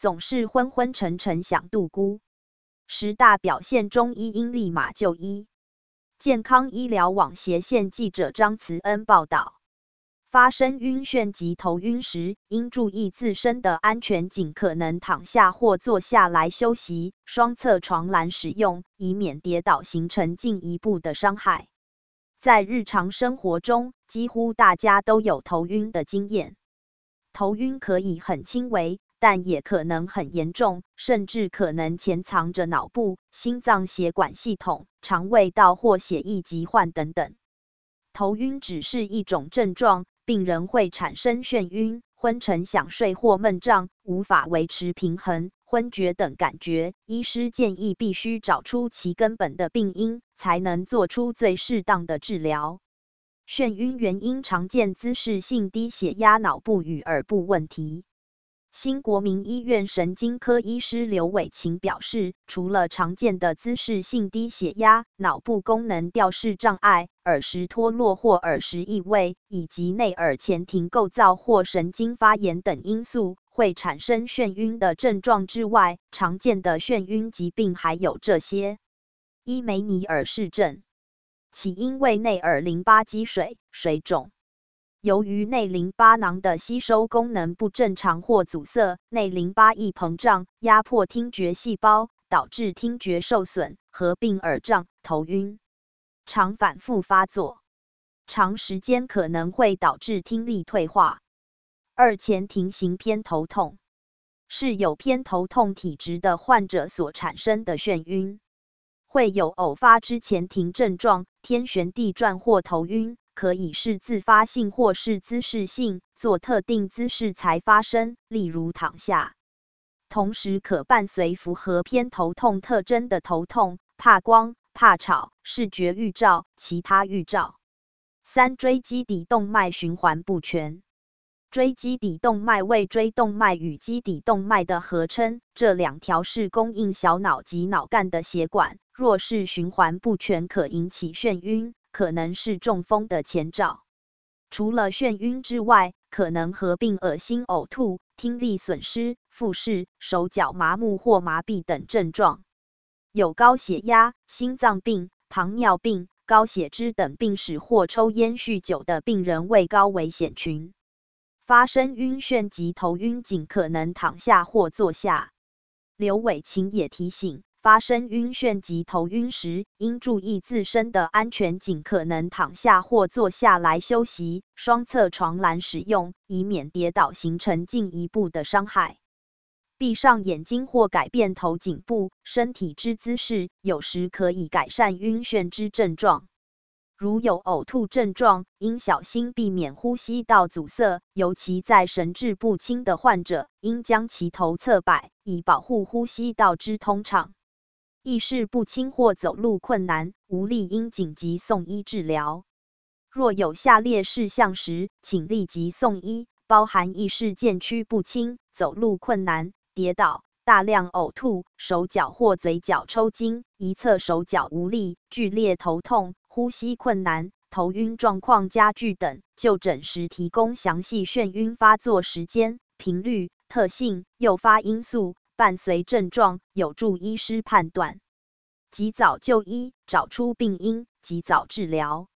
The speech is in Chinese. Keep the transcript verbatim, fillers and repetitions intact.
总是昏昏沉沉想度孤。十大表现中医应立马就医。健康医疗网斜线记者张慈恩报道。发生晕眩及头晕时，应注意自身的安全，尽可能躺下或坐下来休息，双侧床栏使用，以免跌倒形成进一步的伤害。在日常生活中，几乎大家都有头晕的经验。头晕可以很轻微，但也可能很严重，甚至可能潜藏着脑部、心脏血管系统、肠胃道或血液疾患等等。头晕只是一种症状，病人会产生眩晕、昏沉想睡或闷胀、无法维持平衡、昏厥等感觉。医师建议必须找出其根本的病因，才能做出最适当的治疗。眩晕原因常见姿势性低血压、脑部与耳部问题。新国民医院神经科医师刘伟琴表示，除了常见的姿势性低血压、脑部功能调试障碍、耳石脱落或耳石异位，以及内耳前庭构造或神经发炎等因素，会产生眩晕的症状之外，常见的眩晕疾病还有这些：一、梅尼尔氏症，起因为内耳淋巴积水、水肿。由于内淋巴囊的吸收功能不正常或阻塞，内淋巴易膨胀，压迫听觉细胞，导致听觉受损，合并耳胀、头晕，常反复发作，长时间可能会导致听力退化。二、前庭型偏头痛，是有偏头痛体质的患者所产生的眩晕，会有偶发之前庭症状，天旋地转或头晕。可以是自发性或是姿势性，做特定姿势才发生，例如躺下。同时可伴随符合偏头痛特征的头痛、怕光、怕吵、视觉预兆、其他预兆。三、椎基底动脉循环不全。椎基底动脉为椎动脉与基底动脉的合称，这两条是供应小脑及脑干的血管，若是循环不全，可引起眩晕，可能是中风的前兆。除了眩晕之外，可能合并恶心、呕吐、听力损失、复视、手脚麻木或麻痹等症状。有高血压、心脏病、糖尿病、高血脂等病史或抽烟酗酒的病人为高危险群。发生晕眩及头晕，尽可能躺下或坐下。刘伟琴也提醒，发生晕眩及头晕时，应注意自身的安全，尽可能躺下或坐下来休息，双侧床栏使用，以免跌倒形成进一步的伤害。闭上眼睛或改变头颈部、身体之姿势，有时可以改善晕眩之症状。如有呕吐症状，应小心避免呼吸道阻塞，尤其在神志不清的患者，应将其头侧摆，以保护呼吸道之通畅。意识不清或走路困难、无力，应紧急送医治疗。若有下列事项时，请立即送医，包含意识渐趋不清、走路困难、跌倒、大量呕吐、手脚或嘴角抽筋、一侧手脚无力、剧烈头痛、呼吸困难、头晕状况加剧等，就诊时提供详细眩晕发作时间、频率、特性、诱发因素、伴随症状，有助医师判断。及早就医，找出病因，及早治疗。